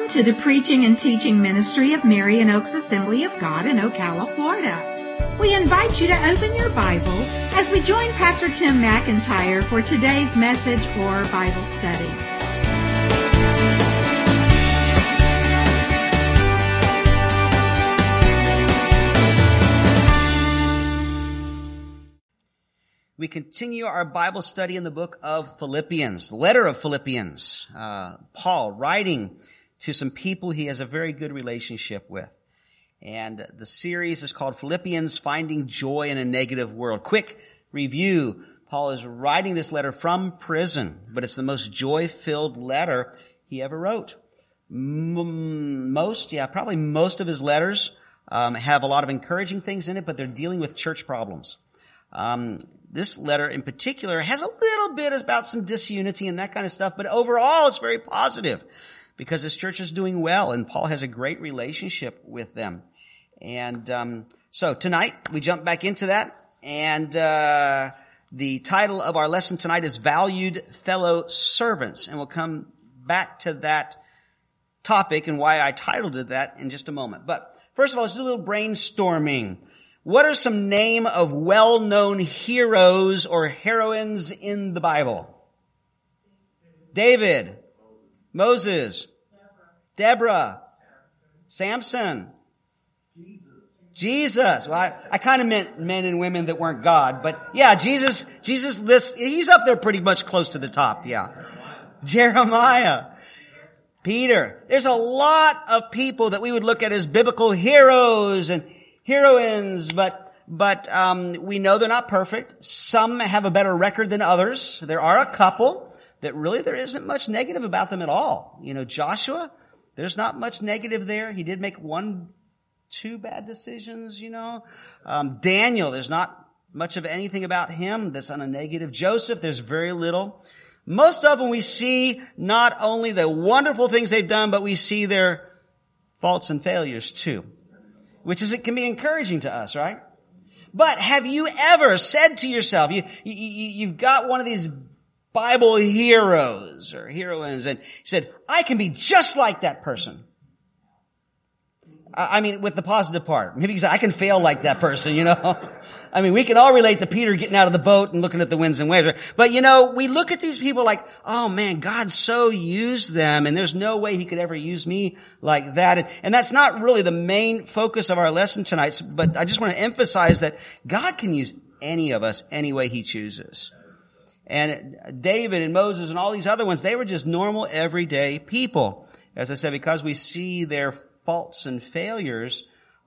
Welcome to the preaching and teaching ministry of Marion Oaks Assembly of God in Ocala, Florida. We invite you to open your Bible as we join Pastor Tim McIntyre for today's message or Bible study. We continue our Bible study in the book of Philippians, the letter of Philippians. Paul writing to some people he has a very good relationship with. And the series is called Philippians, Finding Joy in a Negative World. Quick review. Paul is writing this letter from prison, but it's the most joy-filled letter he ever wrote. Probably most of his letters have a lot of encouraging things in it, but they're dealing with church problems. This letter in particular has a little bit about some disunity and that kind of stuff, but overall it's very positive because this church is doing well and Paul has a great relationship with them. And so tonight we jump back into that, and the title of our lesson tonight is Valued Fellow Servants, and we'll come back to that topic and why I titled it that in just a moment. But first of all, let's do a little brainstorming. What are some name of well-known heroes or heroines in the Bible? David, Moses, Deborah, Samson, Jesus. Well, I kind of meant men and women that weren't God, but yeah, Jesus lists, he's up there pretty much close to the top, yeah. Jeremiah, Peter. There's a lot of people that we would look at as biblical heroes and heroines, but we know they're not perfect. Some have a better record than others. There are a couple that really there isn't much negative about them at all. You know, Joshua, there's not much negative there. He did make 2 bad decisions, you know. Daniel, there's not much of anything about him that's on a negative. Joseph, there's very little. Most of them we see not only the wonderful things they've done, but we see their faults and failures too. It can be encouraging to us, right? But have you ever said to yourself, you've got one of these Bible heroes or heroines, and you said, I can be just like that person. I mean, with the positive part. Maybe you say, I can fail like that person, you know. I mean, we can all relate to Peter getting out of the boat and looking at the winds and waves. But, you know, we look at these people like, oh man, God so used them, and there's no way he could ever use me like that. And that's not really the main focus of our lesson tonight, but I just want to emphasize that God can use any of us any way he chooses. And David and Moses and all these other ones, they were just normal, everyday people. As I said, because we see their faults and failures,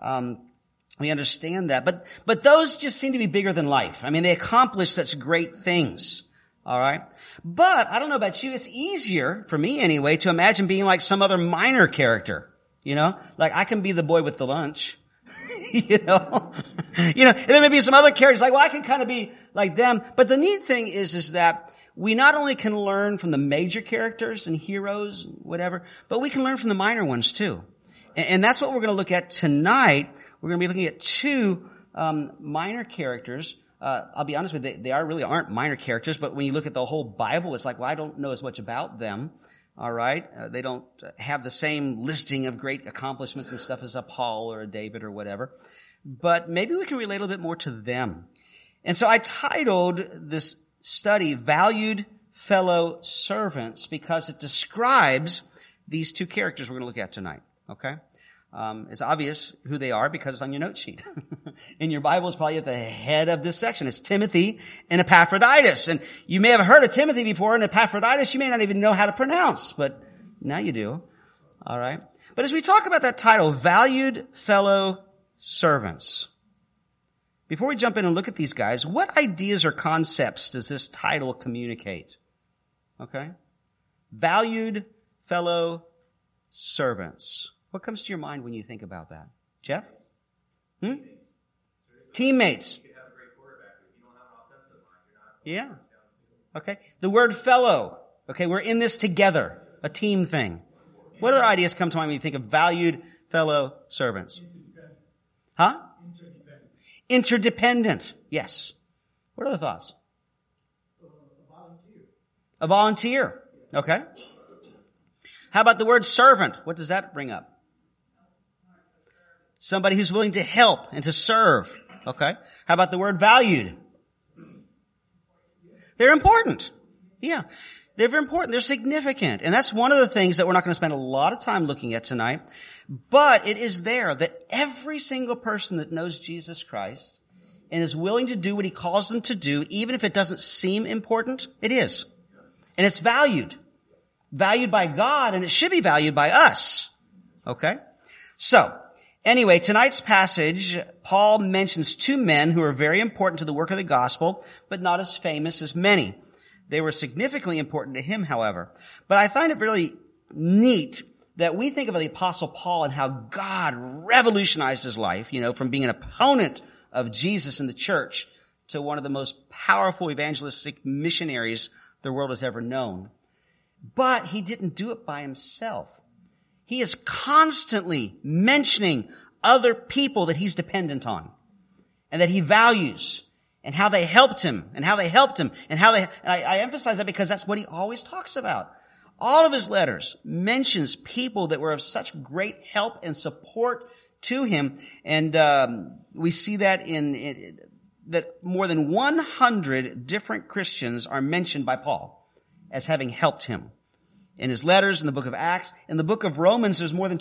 we understand that. But those just seem to be bigger than life. I mean, they accomplish such great things. All right. But I don't know about you. It's easier, for me anyway, to imagine being like some other minor character. You know, like I can be the boy with the lunch. You know, and there may be some other characters like, well, I can kind of be like them. But the neat thing is that we not only can learn from the major characters and heroes, whatever, but we can learn from the minor ones too. And that's what we're going to look at tonight. We're going to be looking at 2 minor characters. I'll be honest with you, they really aren't minor characters, but when you look at the whole Bible, it's like, well, I don't know as much about them. All right? They don't have the same listing of great accomplishments and stuff as a Paul or a David or whatever. But maybe we can relate a little bit more to them. And so I titled this study, Valued Fellow Servants, because it describes these 2 characters we're going to look at tonight. Okay? It's obvious who they are because it's on your note sheet. In your Bible, it's probably at the head of this section. It's Timothy and Epaphroditus. And you may have heard of Timothy before, and Epaphroditus you may not even know how to pronounce, but now you do. All right? But as we talk about that title, Valued Fellow Servants, before we jump in and look at these guys, what ideas or concepts does this title communicate? Okay? Valued Fellow Servants. What comes to your mind when you think about that? Jeff? Teammates. Yeah. Okay. The word fellow. Okay, we're in this together. A team thing. What other ideas come to mind when you think of valued fellow servants? Huh? Interdependent. Yes. What other thoughts? A volunteer. Okay. How about the word servant? What does that bring up? Somebody who's willing to help and to serve. Okay. How about the word valued? They're important. Yeah. They're very important. They're significant. And that's one of the things that we're not going to spend a lot of time looking at tonight. But it is there that every single person that knows Jesus Christ and is willing to do what he calls them to do, even if it doesn't seem important, it is. And it's valued. Valued by God, and it should be valued by us. Okay? So, anyway, tonight's passage, Paul mentions two men who are very important to the work of the gospel, but not as famous as many. They were significantly important to him, however. But I find it really neat that we think of the Apostle Paul and how God revolutionized his life, from being an opponent of Jesus in the church to one of the most powerful evangelistic missionaries the world has ever known. But he didn't do it by himself. He is constantly mentioning other people that he's dependent on and that he values and how they helped him and I emphasize that because that's what he always talks about. All of his letters mentions people that were of such great help and support to him. And we see that that more than 100 different Christians are mentioned by Paul as having helped him. In his letters, in the book of Acts, in the book of Romans, there's more than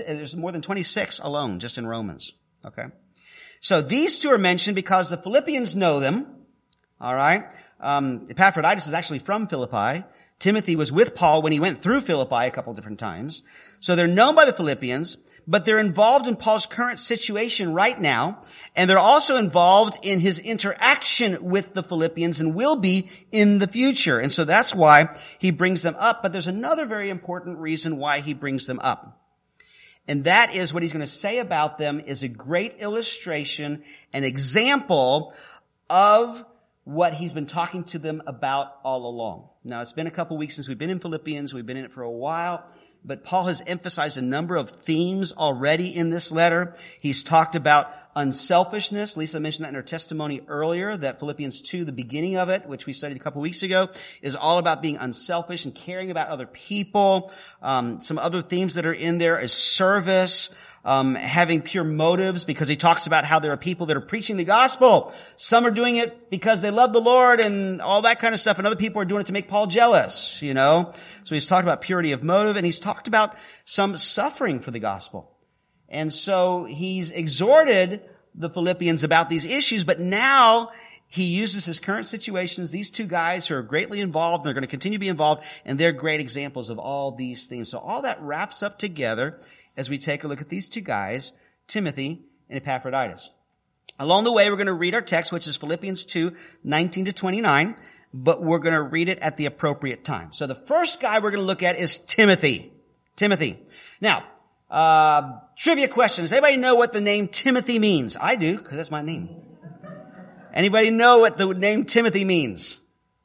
26 alone, just in Romans. Okay? So these two are mentioned because the Philippians know them. All right? Epaphroditus is actually from Philippi. Timothy was with Paul when he went through Philippi a couple different times. So they're known by the Philippians, but they're involved in Paul's current situation right now, and they're also involved in his interaction with the Philippians and will be in the future. And so that's why he brings them up. But there's another very important reason why he brings them up. And that is what he's going to say about them is a great illustration, an example of what he's been talking to them about all along. Now, it's been a couple weeks since we've been in Philippians. We've been in it for a while. But Paul has emphasized a number of themes already in this letter. He's talked about unselfishness. Lisa mentioned that in her testimony earlier, that Philippians 2, the beginning of it, which we studied a couple weeks ago, is all about being unselfish and caring about other people. Some other themes that are in there is service, having pure motives, because he talks about how there are people that are preaching the gospel. Some are doing it because they love the Lord and all that kind of stuff, and other people are doing it to make Paul jealous, So he's talked about purity of motive, and he's talked about some suffering for the gospel. And so he's exhorted the Philippians about these issues, but now he uses his current situations, these two guys who are greatly involved, and they're going to continue to be involved, and they're great examples of all these things. So all that wraps up together as we take a look at these two guys, Timothy and Epaphroditus. Along the way, we're going to read our text, which is Philippians 2, 19 to 29, but we're going to read it at the appropriate time. So the first guy we're going to look at is Timothy. Timothy. Now, trivia question. Does anybody know what the name Timothy means? I do, because that's my name. Anybody know what the name Timothy means?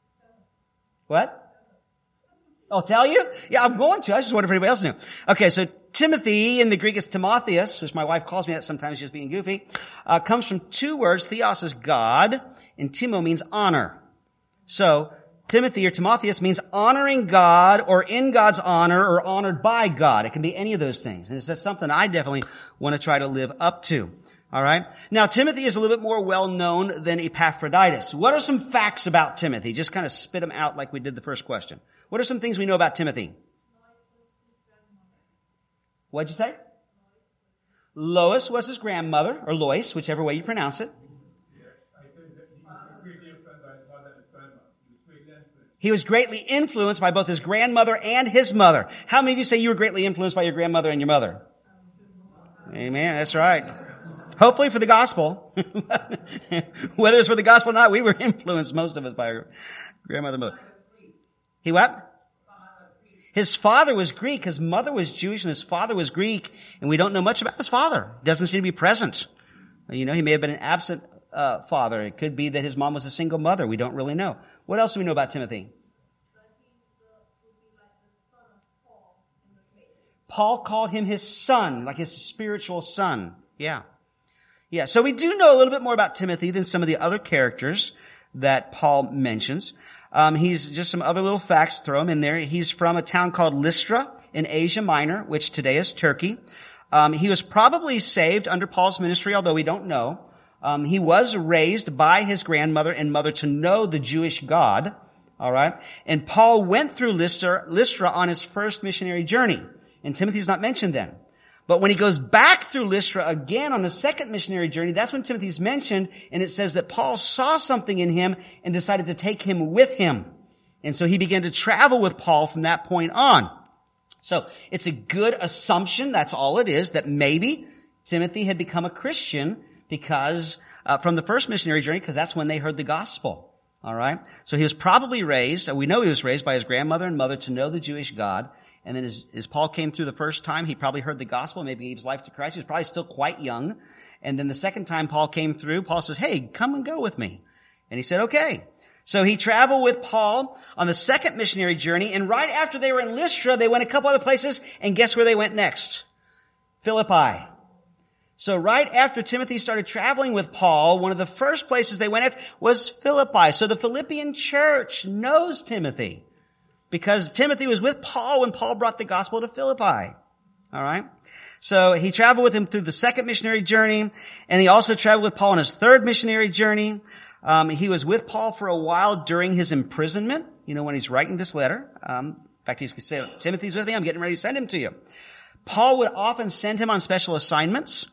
What? I'll tell you? Yeah, I'm going to. I just wonder if anybody else knew. Okay, so Timothy in the Greek is Timotheus, which my wife calls me that sometimes just being goofy, comes from two words. Theos is God, and Timo means honor. So, Timothy or Timotheus means honoring God or in God's honor or honored by God. It can be any of those things. And it's something I definitely want to try to live up to. All right. Now, Timothy is a little bit more well known than Epaphroditus. What are some facts about Timothy? Just kind of spit them out like we did the first question. What are some things we know about Timothy? What'd you say? Lois was his grandmother, or Lois, whichever way you pronounce it. He was greatly influenced by both his grandmother and his mother. How many of you say you were greatly influenced by your grandmother and your mother? Amen. That's right. Hopefully for the gospel. Whether it's for the gospel or not, we were influenced, most of us, by our grandmother and mother. He what? His father was Greek. His mother was Jewish and his father was Greek. And we don't know much about his father. Doesn't seem to be present. He may have been an absent father. It could be that his mom was a single mother. We don't really know. What else do we know about Timothy? Paul called him his son, like his spiritual son. Yeah. So we do know a little bit more about Timothy than some of the other characters that Paul mentions. He's just some other little facts, throw him in there. He's from a town called Lystra in Asia Minor, which today is Turkey. He was probably saved under Paul's ministry, although we don't know. He was raised by his grandmother and mother to know the Jewish God. All right. And Paul went through Lystra on his first missionary journey. And Timothy's not mentioned then. But when he goes back through Lystra again on the second missionary journey, that's when Timothy's mentioned, and it says that Paul saw something in him and decided to take him with him. And so he began to travel with Paul from that point on. So it's a good assumption, that's all it is, that maybe Timothy had become a Christian because from the first missionary journey, because that's when they heard the gospel. All right? So he was probably raised, we know he was raised by his grandmother and mother to know the Jewish God. And then as Paul came through the first time, he probably heard the gospel, maybe gave his life to Christ. He was probably still quite young. And then the second time Paul came through, Paul says, hey, come and go with me. And he said, okay. So he traveled with Paul on the second missionary journey. And right after they were in Lystra, they went a couple other places. And guess where they went next? Philippi. So right after Timothy started traveling with Paul, one of the first places they went at was Philippi. So the Philippian church knows Timothy, because Timothy was with Paul when Paul brought the gospel to Philippi. All right? So he traveled with him through the second missionary journey, and he also traveled with Paul on his third missionary journey. He was with Paul for a while during his imprisonment, when he's writing this letter. In fact, he's going to say, Timothy's with me, I'm getting ready to send him to you. Paul would often send him on special assignments.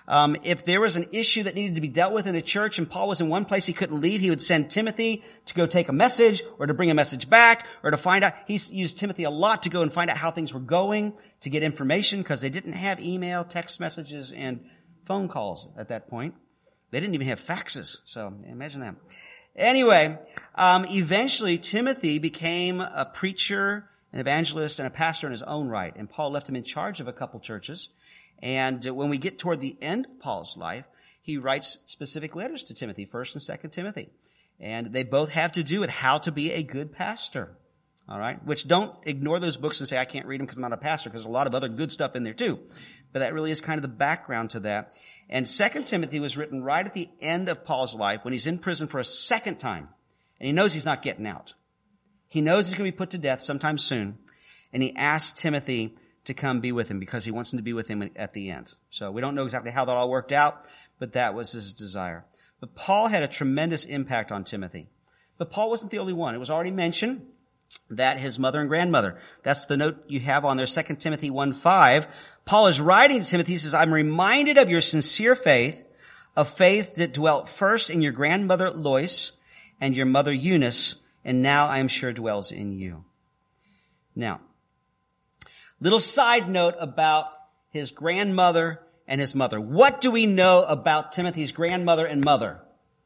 If there was an issue that needed to be dealt with in the church and Paul was in one place he couldn't leave, he would send Timothy to go take a message or to bring a message back or to find out. He used Timothy a lot to go and find out how things were going, to get information, because they didn't have email, text messages, and phone calls at that point. They didn't even have faxes. So imagine that. Anyway, eventually Timothy became a preacher, an evangelist, and a pastor in his own right. And Paul left him in charge of a couple churches. And when we get toward the end of Paul's life, he writes specific letters to Timothy, 1st and 2nd Timothy. And they both have to do with how to be a good pastor. All right? Which, don't ignore those books and say, I can't read them because I'm not a pastor, because there's a lot of other good stuff in there too. But that really is kind of the background to that. And 2 Timothy was written right at the end of Paul's life when he's in prison for a second time. And he knows he's not getting out. He knows he's going to be put to death sometime soon. And he asks Timothy to come be with him because he wants him to be with him at the end. So we don't know exactly how that all worked out, but that was his desire. But Paul had a tremendous impact on Timothy. But Paul wasn't the only one. It was already mentioned that his mother and grandmother, that's the note you have on there, 2 Timothy 1:5. Paul is writing to Timothy, he says, I'm reminded of your sincere faith, a faith that dwelt first in your grandmother Lois and your mother Eunice, and now I am sure dwells in you. Now, little side note about his grandmother and his mother. What do we know about Timothy's grandmother and mother?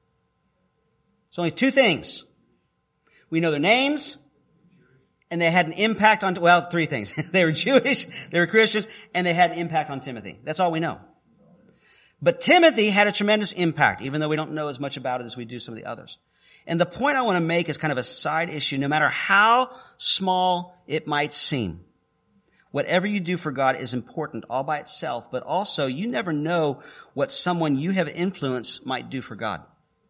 It's only two things. We know their names, and they had an impact on, well, three things. They were Jewish, they were Christians, and they had an impact on Timothy. That's all we know. But Timothy had a tremendous impact, even though we don't know as much about it as we do some of the others. And the point I want to make is kind of a side issue, no matter how small it might seem. Whatever you do for God is important all by itself, but also you never know what someone you have influenced might do for God.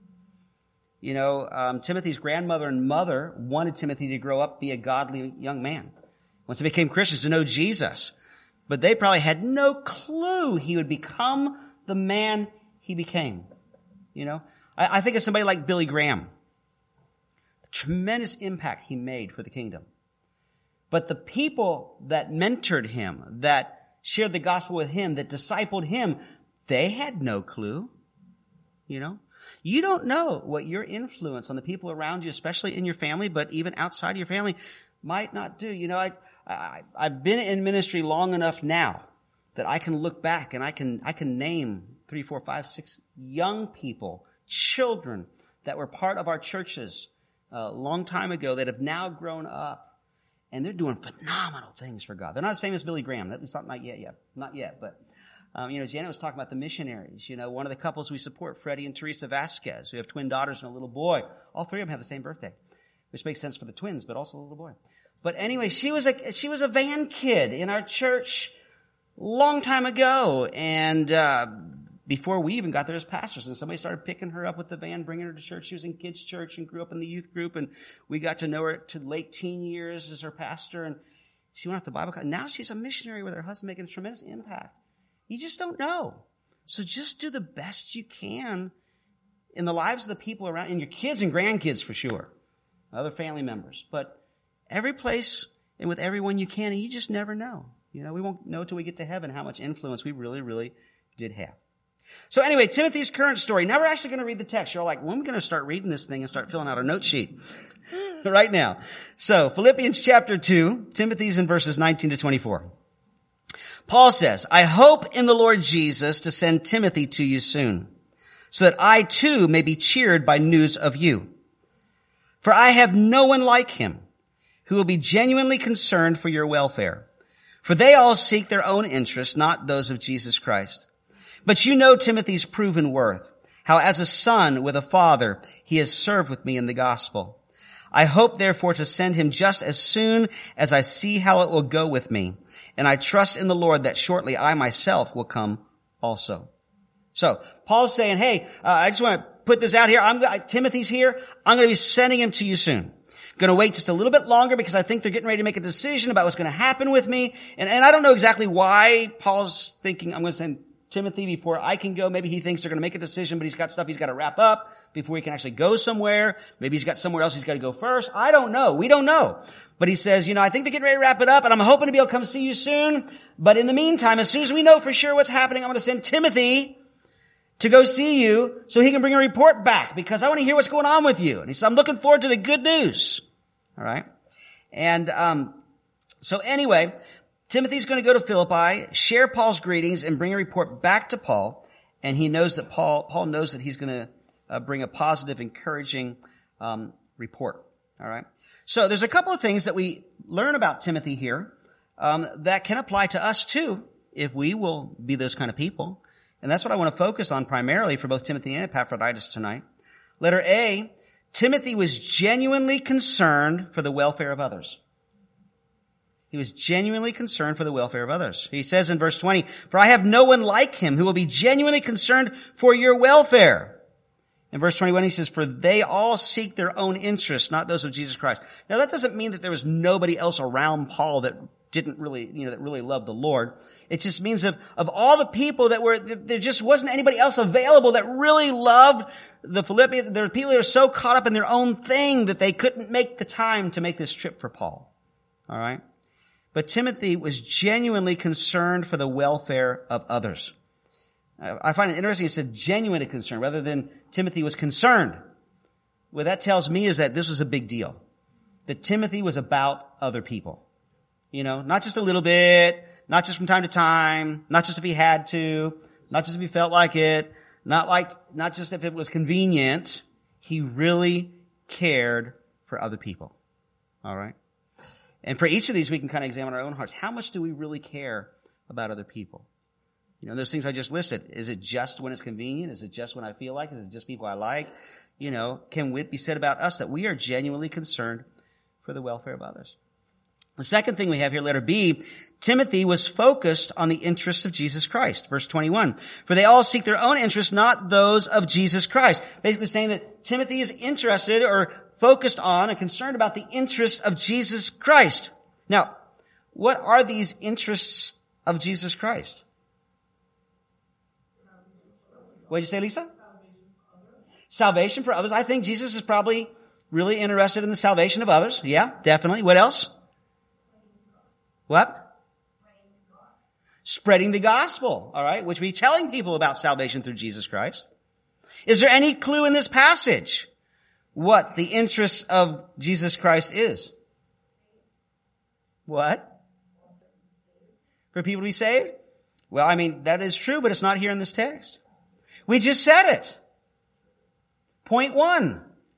Timothy's grandmother and mother wanted Timothy to grow up, be a godly young man. Once he became Christians, to know Jesus. But they probably had no clue he would become the man he became. I think of somebody like Billy Graham. The tremendous impact he made for the kingdom. But the people that mentored him, that shared the gospel with him, that discipled him, they had no clue. You don't know what your influence on the people around you, especially in your family, but even outside of your family, might not do. I've been in ministry long enough now that I can look back and I can name 3, 4, 5, 6 young people, children that were part of our churches a long time ago that have now grown up. And they're doing phenomenal things for God. They're not as famous as Billy Graham. That's not yet. But, Janet was talking about the missionaries. One of the couples we support, Freddie and Teresa Vasquez, who have twin daughters and a little boy. All three of them have the same birthday, which makes sense for the twins, but also a little boy. But anyway, she was a van kid in our church long time ago. And, before we even got there as pastors. And somebody started picking her up with the van, bringing her to church. She was in kids' church and grew up in the youth group. And we got to know her to late teen years as her pastor. And she went off to Bible college. Now she's a missionary with her husband, making a tremendous impact. You just don't know. So just do the best you can in the lives of the people around, in your kids and grandkids for sure, other family members. But every place and with everyone you can, and you just never know. You know, we won't know till we get to heaven how much influence we really, really did have. So anyway, Timothy's current story. Now we're actually going to read the text. You're like, when are we going to start reading this thing and start filling out a note sheet? Right now. So Philippians chapter 2, Timothy's in verses 19 to 24. Paul says, I hope in the Lord Jesus to send Timothy to you soon, so that I too may be cheered by news of you. For I have no one like him who will be genuinely concerned for your welfare. For they all seek their own interests, not those of Jesus Christ. But you know Timothy's proven worth, how as a son with a father he has served with me in the gospel. I hope therefore to send him just as soon as I see how it will go with me. And I trust in the Lord that shortly I myself will come also. So Paul's saying, hey, I just want to put this out here. Timothy's here. I'm going to be sending him to you soon. Going to wait just a little bit longer because I think they're getting ready to make a decision about what's going to happen with me. And I don't know exactly why Paul's thinking I'm going to send Timothy before I can go. Maybe he thinks they're going to make a decision, but he's got stuff he's got to wrap up before he can actually go somewhere. Maybe he's got somewhere else he's got to go first. I don't know. We don't know. But he says, I think they're getting ready to wrap it up, and I'm hoping to be able to come see you soon. But in the meantime, as soon as we know for sure what's happening, I'm going to send Timothy to go see you so he can bring a report back because I want to hear what's going on with you. And he said, I'm looking forward to the good news. All right. And so anyway, Timothy's going to go to Philippi, share Paul's greetings, and bring a report back to Paul. And he knows that Paul knows that he's going to bring a positive, encouraging report. All right. So there's a couple of things that we learn about Timothy here that can apply to us too if we will be those kind of people. And that's what I want to focus on primarily for both Timothy and Epaphroditus tonight. Letter A, Timothy was genuinely concerned for the welfare of others. He was genuinely concerned for the welfare of others. He says in verse 20, for I have no one like him who will be genuinely concerned for your welfare. In verse 21, he says, for they all seek their own interests, not those of Jesus Christ. Now that doesn't mean that there was nobody else around Paul that didn't really, that really loved the Lord. It just means of all the people there just wasn't anybody else available that really loved the Philippians. There were people that were so caught up in their own thing that they couldn't make the time to make this trip for Paul. All right. But Timothy was genuinely concerned for the welfare of others. I find it interesting. It said genuine concern rather than Timothy was concerned. What that tells me is that this was a big deal. That Timothy was about other people. Not just a little bit, not just from time to time, not just if he had to, not just if he felt like it, not just if it was convenient. He really cared for other people. All right. And for each of these, we can kind of examine our own hearts. How much do we really care about other people? Those things I just listed. Is it just when it's convenient? Is it just when I feel like it? Is it just people I like? Can it be said about us that we are genuinely concerned for the welfare of others? The second thing we have here, letter B, Timothy was focused on the interests of Jesus Christ. Verse 21, for they all seek their own interests, not those of Jesus Christ. Basically saying that Timothy is interested or focused on and concerned about the interests of Jesus Christ. Now, what are these interests of Jesus Christ? What did you say, Lisa? Salvation for others. I think Jesus is probably really interested in the salvation of others. Yeah, definitely. What else? What? Spreading the gospel. All right, which we telling people about salvation through Jesus Christ. Is there any clue in this passage what the interest of Jesus Christ is? What? For people to be saved? Well, that is true, but it's not here in this text. We just said it. Point 1.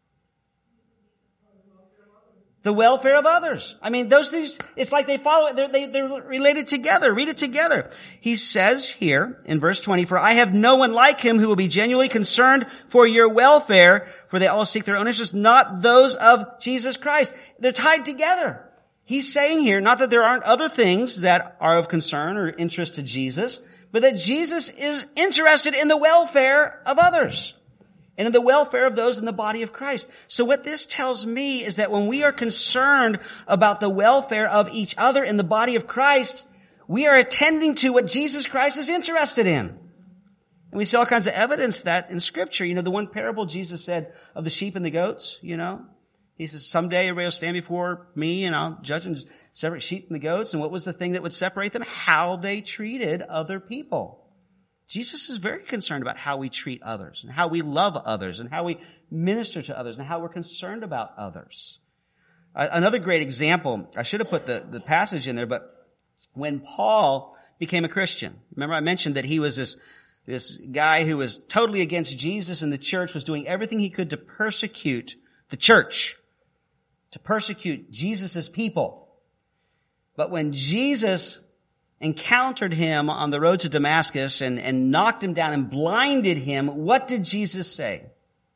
The welfare of others. Those things, it's like they follow it. They're related together. Read it together. He says here in verse 20, for I have no one like him who will be genuinely concerned for your welfare, for they all seek their own interests, not those of Jesus Christ. They're tied together. He's saying here, not that there aren't other things that are of concern or interest to Jesus, but that Jesus is interested in the welfare of others and in the welfare of those in the body of Christ. So what this tells me is that when we are concerned about the welfare of each other in the body of Christ, we are attending to what Jesus Christ is interested in. And we see all kinds of evidence that in Scripture. The one parable Jesus said of the sheep and the goats, He says, someday everybody will stand before me and I'll judge and separate sheep from the goats. And what was the thing that would separate them? How they treated other people. Jesus is very concerned about how we treat others and how we love others and how we minister to others and how we're concerned about others. Another great example, I should have put the passage in there, but when Paul became a Christian, remember I mentioned that he was this guy who was totally against Jesus and the church, was doing everything he could to persecute the church, to persecute Jesus' people. But when Jesus encountered him on the road to Damascus and knocked him down and blinded him, what did Jesus say?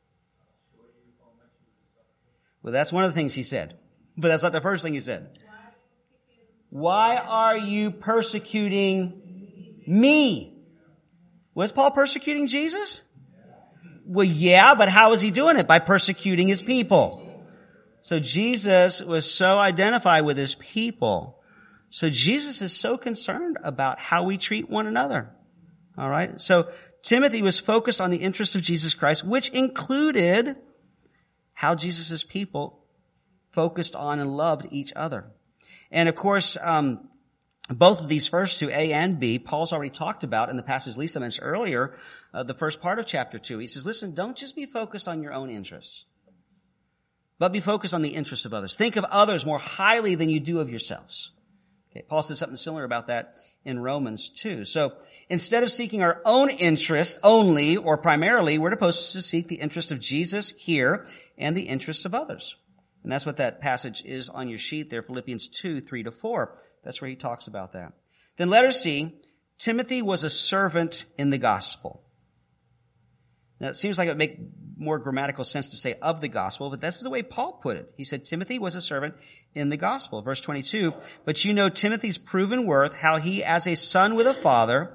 Well, that's one of the things he said. But that's not the first thing he said. Why are you persecuting me? Was Paul persecuting Jesus? Well, yeah, but how was he doing it? By persecuting his people. So Jesus was so identified with his people. So Jesus is so concerned about how we treat one another. All right? So Timothy was focused on the interests of Jesus Christ, which included how Jesus' people focused on and loved each other. And of course, both of these first two, A and B, Paul's already talked about in the passage Lisa mentioned earlier, the first part of chapter 2. He says, listen, don't just be focused on your own interests, but be focused on the interests of others. Think of others more highly than you do of yourselves. Okay, Paul says something similar about that in Romans 2. So instead of seeking our own interests only or primarily, we're supposed to seek the interest of Jesus here and the interests of others. And that's what that passage is on your sheet there, Philippians 2, 3-4. That's where he talks about that. Then letter C, Timothy was a servant in the gospel. Now it seems like it would make more grammatical sense to say of the gospel, but that's the way Paul put it. He said Timothy was a servant in the gospel. Verse 22, but you know Timothy's proven worth, how as a son with his father,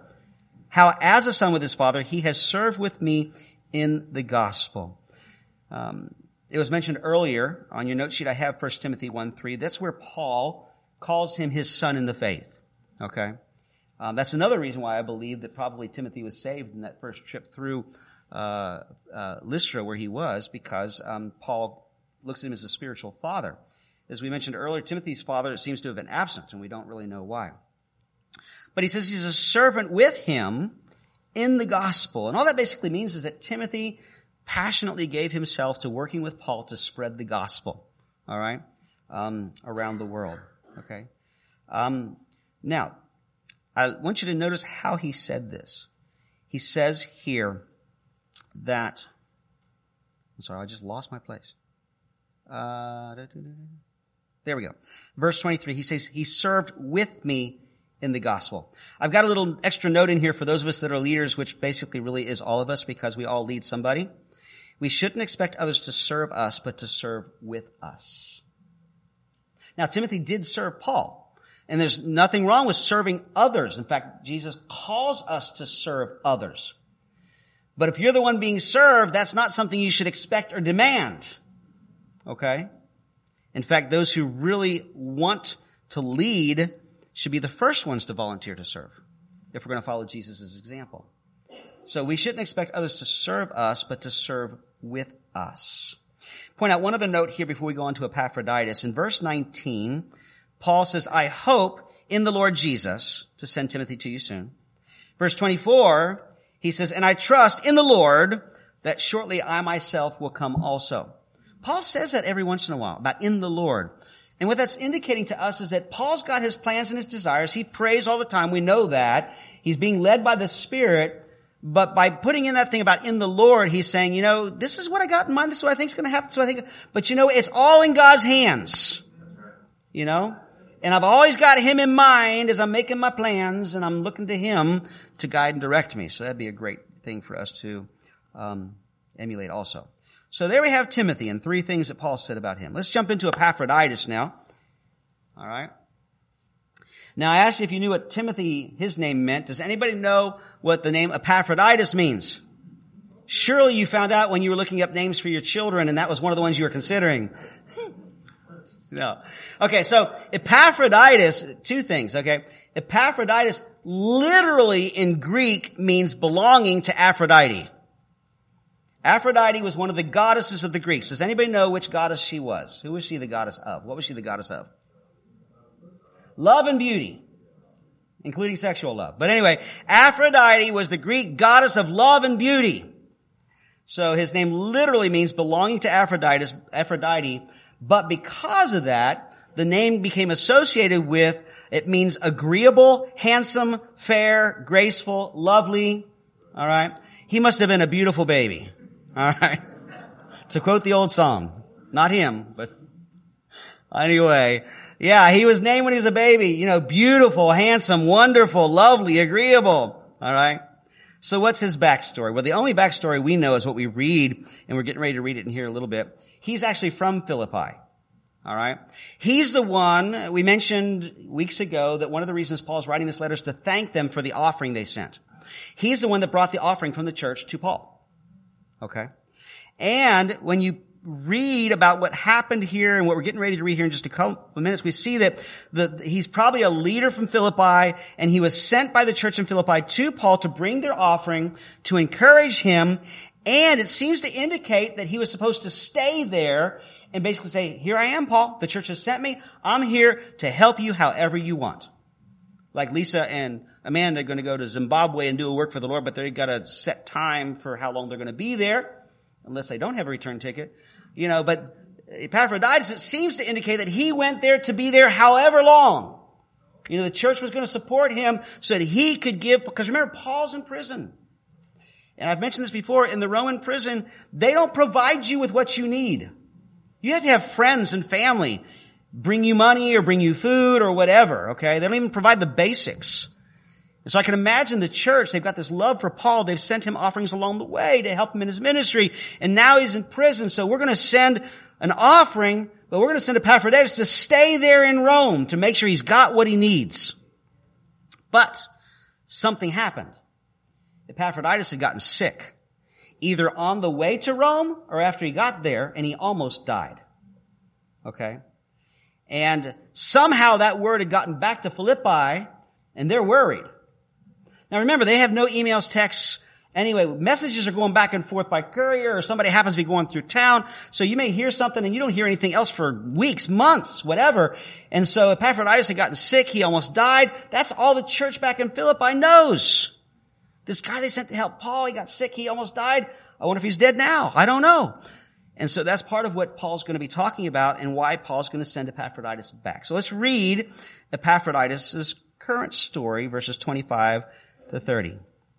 he has served with me in the gospel. It was mentioned earlier on your note sheet. I have 1 Timothy 1:3. That's where Paul calls him his son in the faith. Okay, that's another reason why I believe that probably Timothy was saved in that first trip through Lystra, where he was, because Paul looks at him as a spiritual father. As we mentioned earlier, Timothy's father seems to have been absent, and we don't really know why. But he says he's a servant with him in the gospel, and all that basically means is that Timothy passionately gave himself to working with Paul to spread the gospel, all right, around the world, okay? Now, I want you to notice how he said this. He says here that, I'm sorry, I just lost my place. There we go. Verse 23, he says, he served with me in the gospel. I've got a little extra note in here for those of us that are leaders, which basically really is all of us because we all lead somebody. We shouldn't expect others to serve us, but to serve with us. Now, Timothy did serve Paul, and there's nothing wrong with serving others. In fact, Jesus calls us to serve others. But if you're the one being served, that's not something you should expect or demand. Okay? In fact, those who really want to lead should be the first ones to volunteer to serve, if we're going to follow Jesus' example. So we shouldn't expect others to serve us, but to serve with us. Point out one other note here before we go on to Epaphroditus. In verse 19, Paul says, I hope in the Lord Jesus to send Timothy to you soon. Verse 24, he says, and I trust in the Lord that shortly I myself will come also. Paul says that every once in a while, about in the Lord. And what that's indicating to us is that Paul's got his plans and his desires. He prays all the time. We know that. He's being led by the Spirit. But by putting in that thing about in the Lord, he's saying, this is what I got in mind. This is what I think is going to happen. But it's all in God's hands. And I've always got him in mind as I'm making my plans, and I'm looking to him to guide and direct me. So that'd be a great thing for us to emulate also. So there we have Timothy and 3 things that Paul said about him. Let's jump into Epaphroditus now. All right. Now, I asked you if you knew what Timothy, his name, meant. Does anybody know what the name Epaphroditus means? Surely you found out when you were looking up names for your children, and that was one of the ones you were considering. No. Okay, so Epaphroditus, two things, okay? Epaphroditus literally in Greek means belonging to Aphrodite. Aphrodite was one of the goddesses of the Greeks. Does anybody know which goddess she was? Who was she the goddess of? What was she the goddess of? Love and beauty, including sexual love. But anyway, Aphrodite was the Greek goddess of love and beauty. So his name literally means belonging to Aphrodite, but because of that, the name became associated with, it means agreeable, handsome, fair, graceful, lovely. All right. He must have been a beautiful baby. All right. To quote the old song. Not him, but anyway. Yeah, he was named when he was a baby. You know, beautiful, handsome, wonderful, lovely, agreeable. All right. So what's his backstory? Well, the only backstory we know is what we read, and we're getting ready to read it in here a little bit. He's actually from Philippi. All right. He's the one, we mentioned weeks ago that one of the reasons Paul's writing this letter is to thank them for the offering they sent. He's the one that brought the offering from the church to Paul. Okay. And when you read about what happened here and what we're getting ready to read here in just a couple of minutes, we see that he's probably a leader from Philippi, and he was sent by the church in Philippi to Paul to bring their offering, to encourage him, and it seems to indicate that he was supposed to stay there and basically say, here I am, Paul. The church has sent me. I'm here to help you however you want. Like Lisa and Amanda are going to go to Zimbabwe and do a work for the Lord, but they've got a set time for how long they're going to be there, unless they don't have a return ticket. You know, but Epaphroditus, it seems to indicate that he went there to be there however long. You know, the church was going to support him so that he could give, because remember, Paul's in prison. And I've mentioned this before, in the Roman prison, they don't provide you with what you need. You have to have friends and family bring you money or bring you food or whatever, okay? They don't even provide the basics. And so I can imagine the church, they've got this love for Paul. They've sent him offerings along the way to help him in his ministry. And now he's in prison. So we're going to send an offering, but we're going to send Epaphroditus to stay there in Rome to make sure he's got what he needs. But something happened. Epaphroditus had gotten sick, either on the way to Rome or after he got there, and he almost died. Okay? And somehow that word had gotten back to Philippi, and they're worried. Now remember, they have no emails, texts. Anyway, messages are going back and forth by courier, or somebody happens to be going through town. So you may hear something and you don't hear anything else for weeks, months, whatever. And so Epaphroditus had gotten sick. He almost died. That's all the church back in Philippi knows. This guy they sent to help Paul, he got sick. He almost died. I wonder if he's dead now. I don't know. And so that's part of what Paul's going to be talking about and why Paul's going to send Epaphroditus back. So let's read Epaphroditus' current story, verses 25 to 30.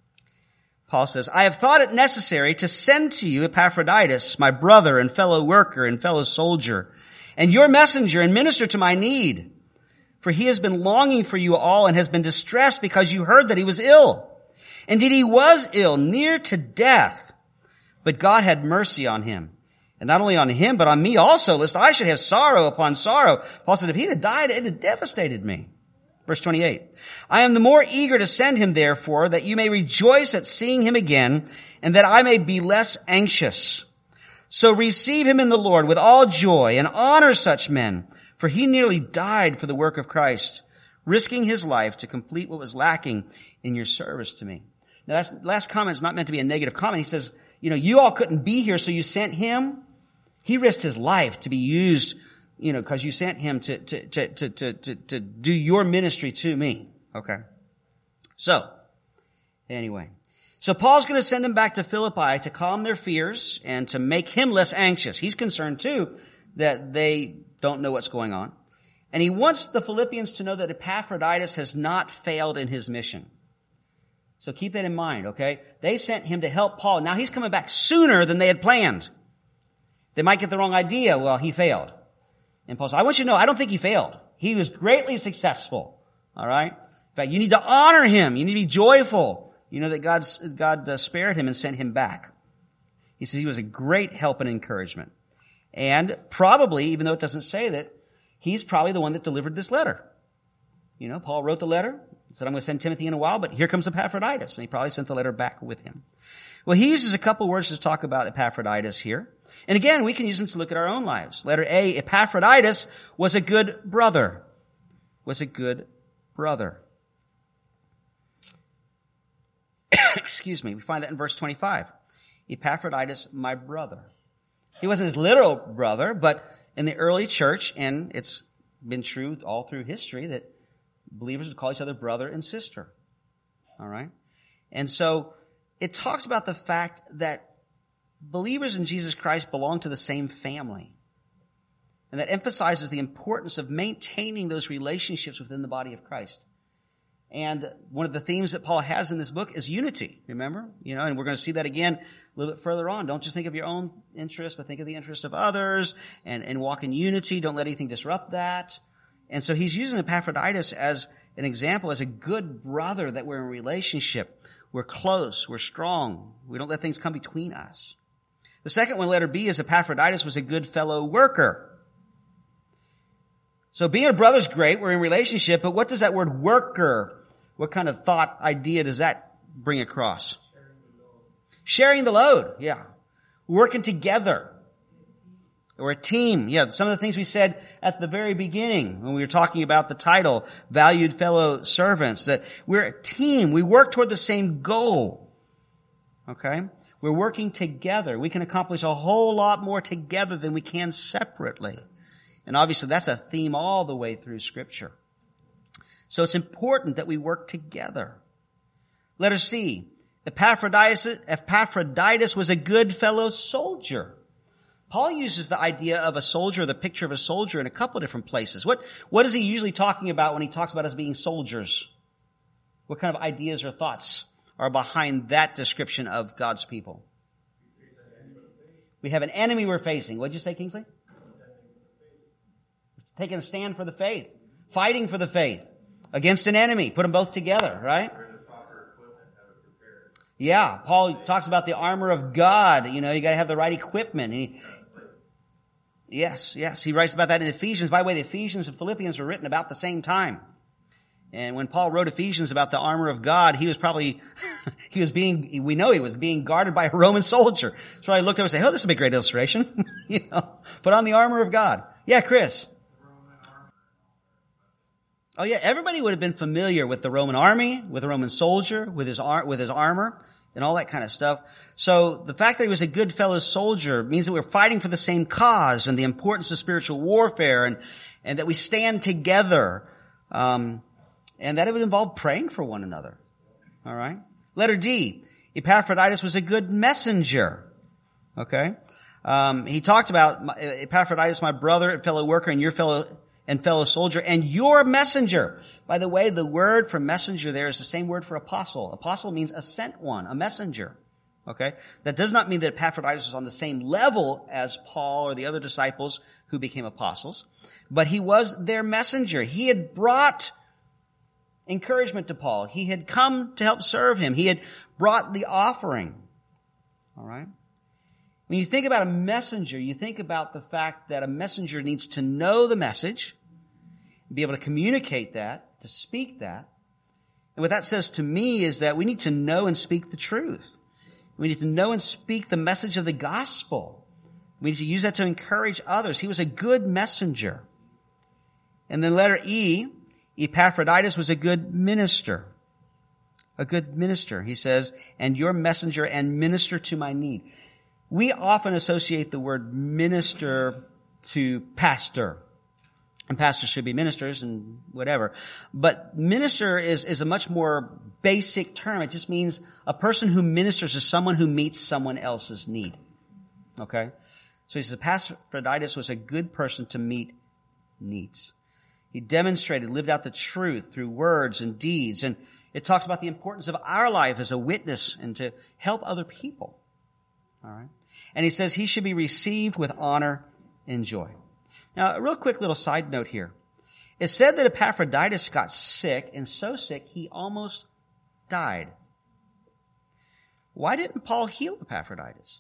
Paul says, I have thought it necessary to send to you Epaphroditus, my brother and fellow worker and fellow soldier, and your messenger and minister to my need. For he has been longing for you all and has been distressed because you heard that he was ill. Indeed, he was ill, near to death, but God had mercy on him. And not only on him, but on me also, lest I should have sorrow upon sorrow. Paul said, if he had died, it had devastated me. Verse 28. I am the more eager to send him, therefore, that you may rejoice at seeing him again, and that I may be less anxious. So receive him in the Lord with all joy, and honor such men, for he nearly died for the work of Christ, risking his life to complete what was lacking in your service to me. Now, that last comment is not meant to be a negative comment. He says, you know, you all couldn't be here, so you sent him. He risked his life to be used, you know, because you sent him to do your ministry to me. Okay. So, anyway. So Paul's going to send him back to Philippi to calm their fears and to make him less anxious. He's concerned too that they don't know what's going on. And he wants the Philippians to know that Epaphroditus has not failed in his mission. So keep that in mind, okay? They sent him to help Paul. Now he's coming back sooner than they had planned. They might get the wrong idea. Well, he failed. And Paul said, I want you to know, I don't think he failed. He was greatly successful. All right? In fact, you need to honor him. You need to be joyful. You know that God spared him and sent him back. He says he was a great help and encouragement. And probably, even though it doesn't say that, he's probably the one that delivered this letter. Paul wrote the letter, said, I'm going to send Timothy in a while, but here comes Epaphroditus. And he probably sent the letter back with him. Well, he uses a couple words to talk about Epaphroditus here. And again, we can use them to look at our own lives. Letter A, Epaphroditus was a good brother. Was a good brother. Excuse me. We find that in verse 25. Epaphroditus, my brother. He wasn't his literal brother, but in the early church, and it's been true all through history, that believers would call each other brother and sister. All right? And so it talks about the fact that believers in Jesus Christ belong to the same family. And that emphasizes the importance of maintaining those relationships within the body of Christ. And one of the themes that Paul has in this book is unity, remember? And we're going to see that again a little bit further on. Don't just think of your own interest, but think of the interest of others and walk in unity. Don't let anything disrupt that. And so he's using Epaphroditus as an example, as a good brother that we're in a relationship. We're close. We're strong. We don't let things come between us. The second one, letter B, is Epaphroditus was a good fellow worker. So being a brother's great. We're in a relationship. But what does that word worker, what kind of thought, idea does that bring across? Sharing the load. Yeah. Working together. Or a team. Yeah, some of the things we said at the very beginning when we were talking about the title, valued fellow servants, that we're a team. We work toward the same goal. Okay? We're working together. We can accomplish a whole lot more together than we can separately. And obviously that's a theme all the way through Scripture. So it's important that we work together. Letter C. Epaphroditus was a good fellow soldier. Paul uses the idea of a soldier, the picture of a soldier, in a couple of different places. What is he usually talking about when he talks about us being soldiers? What kind of ideas or thoughts are behind that description of God's people? We have an enemy we're facing. What did you say, Kingsley? Taking a stand for the faith. Fighting for the faith. Against an enemy. Put them both together, right? Yeah. Paul talks about the armor of God. You gotta have the right equipment. Yes. He writes about that in Ephesians. By the way, the Ephesians and Philippians were written about the same time. And when Paul wrote Ephesians about the armor of God, he was being guarded by a Roman soldier. So I looked over and said, oh, this would be a great illustration. Put on the armor of God. Yeah, Chris. Oh yeah, everybody would have been familiar with the Roman army, with the Roman soldier, with his armor, and all that kind of stuff. So the fact that he was a good fellow soldier means that we're fighting for the same cause and the importance of spiritual warfare and that we stand together. And that it would involve praying for one another. All right? Letter D. Epaphroditus was a good messenger. Okay? He talked about Epaphroditus, my brother and fellow worker and your fellow soldier, and your messenger. By the way, the word for messenger there is the same word for apostle. Apostle means a sent one, a messenger. Okay? That does not mean that Epaphroditus was on the same level as Paul or the other disciples who became apostles, but he was their messenger. He had brought encouragement to Paul. He had come to help serve him. He had brought the offering. All right? When you think about a messenger, you think about the fact that a messenger needs to know the message, be able to communicate that, to speak that. And what that says to me is that we need to know and speak the truth. We need to know and speak the message of the gospel. We need to use that to encourage others. He was a good messenger. And then letter E, Epaphroditus was a good minister. A good minister, he says, and your messenger and minister to my need. We often associate the word minister to pastor. And pastors should be ministers and whatever. But minister is a much more basic term. It just means a person who ministers is someone who meets someone else's need. Okay? So he says Epaphroditus was a good person to meet needs. He demonstrated, lived out the truth through words and deeds. And it talks about the importance of our life as a witness and to help other people. All right? And he says he should be received with honor and joy. Now, a real quick little side note here. It said that Epaphroditus got sick, and so sick he almost died. Why didn't Paul heal Epaphroditus?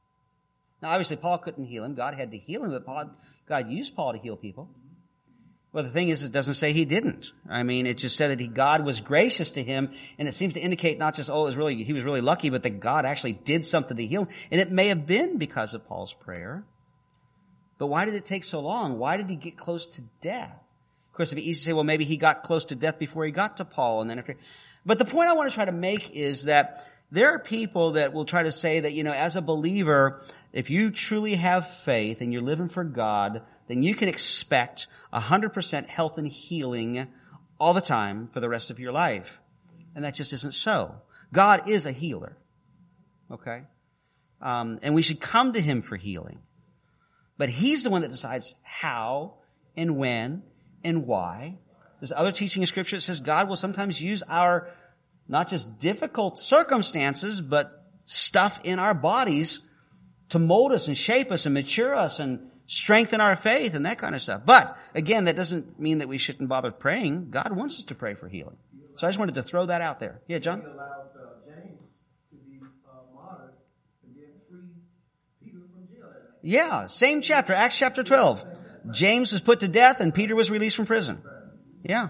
Now, obviously, Paul couldn't heal him. God had to heal him, but God used Paul to heal people. Well, the thing is, it doesn't say he didn't. I mean, it just said that God was gracious to him, and it seems to indicate not just, he was really lucky, but that God actually did something to heal him. And it may have been because of Paul's prayer. But why did it take so long? Why did he get close to death? Of course, it'd be easy to say, well, maybe he got close to death before he got to Paul, and then after. But the point I want to try to make is that there are people that will try to say that, as a believer, if you truly have faith and you're living for God, then you can expect 100% health and healing all the time for the rest of your life. And that just isn't so. God is a healer. Okay? And we should come to him for healing. But he's the one that decides how and when and why. There's other teaching in Scripture that says God will sometimes use our not just difficult circumstances, but stuff in our bodies to mold us and shape us and mature us and strengthen our faith and that kind of stuff. But again, that doesn't mean that we shouldn't bother praying. God wants us to pray for healing. So I just wanted to throw that out there. Yeah, John? He allowed James to be martyred and then free Peter from jail. Yeah, same chapter, Acts chapter 12. James was put to death and Peter was released from prison. Yeah.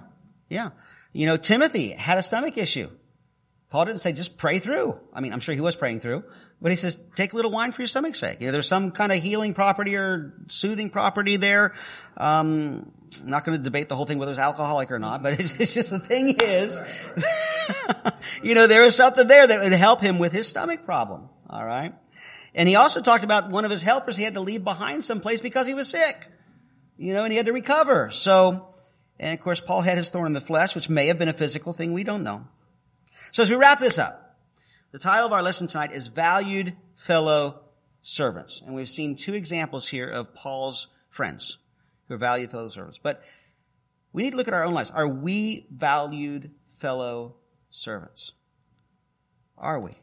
Timothy had a stomach issue. Paul didn't say just pray through. I mean, I'm sure he was praying through, but he says take a little wine for your stomach's sake. There's some kind of healing property or soothing property there. I'm not going to debate the whole thing whether it's alcoholic or not, but it's just the thing is, there is something there that would help him with his stomach problem. All right. And he also talked about one of his helpers he had to leave behind someplace because he was sick, and he had to recover. So, and of course, Paul had his thorn in the flesh, which may have been a physical thing. We don't know. So as we wrap this up, the title of our lesson tonight is Valued Fellow Servants. And we've seen two examples here of Paul's friends who are valued fellow servants. But we need to look at our own lives. Are we valued fellow servants? Are we?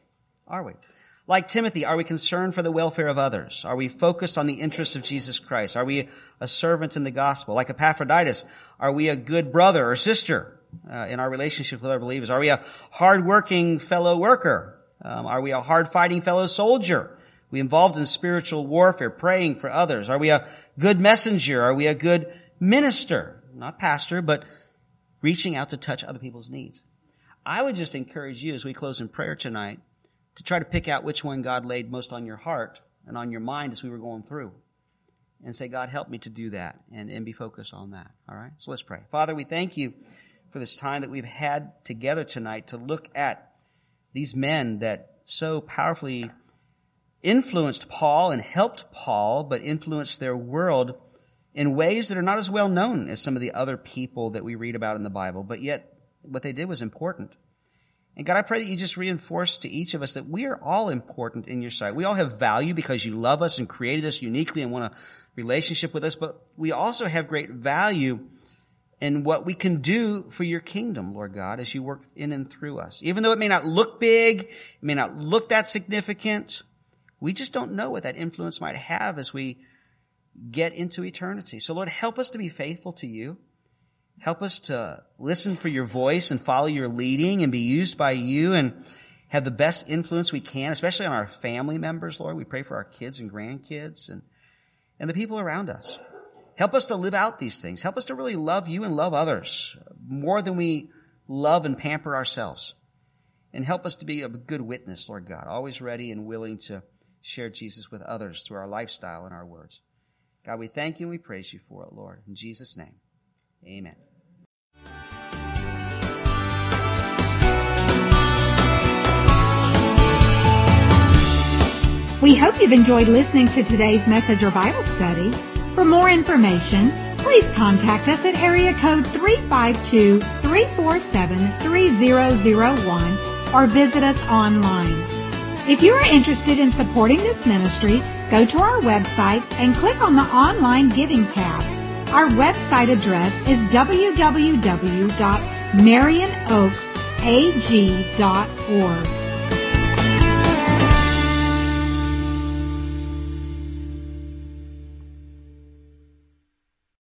Like Timothy, are we concerned for the welfare of others? Are we focused on the interests of Jesus Christ? Are we a servant in the gospel? Like Epaphroditus, are we a good brother or sister in our relationship with other believers? Are we a hard-working fellow worker? Are we a hard-fighting fellow soldier? Are we involved in spiritual warfare, praying for others? Are we a good messenger? Are we a good minister? Not pastor, but reaching out to touch other people's needs. I would just encourage you as we close in prayer tonight to try to pick out which one God laid most on your heart and on your mind as we were going through. And say, God, help me to do that and be focused on that. All right? So let's pray. Father, we thank you for this time that we've had together tonight to look at these men that so powerfully influenced Paul and helped Paul, but influenced their world in ways that are not as well known as some of the other people that we read about in the Bible. But yet, what they did was important. And God, I pray that you just reinforce to each of us that we are all important in your sight. We all have value because you love us and created us uniquely and want a relationship with us, but we also have great value in what we can do for your kingdom, Lord God, as you work in and through us. Even though it may not look big, it may not look that significant, we just don't know what that influence might have as we get into eternity. So Lord, help us to be faithful to you. Help us to listen for your voice and follow your leading and be used by you and have the best influence we can, especially on our family members, Lord. We pray for our kids and grandkids and the people around us. Help us to live out these things. Help us to really love you and love others more than we love and pamper ourselves. And help us to be a good witness, Lord God, always ready and willing to share Jesus with others through our lifestyle and our words. God, we thank you and we praise you for it, Lord. In Jesus' name, amen. We hope you've enjoyed listening to today's message or Bible study. For more information, please contact us at area code 352-347-3001 or visit us online. If you are interested in supporting this ministry, go to our website and click on the Online Giving tab. Our website address is www.marionoaksag.org.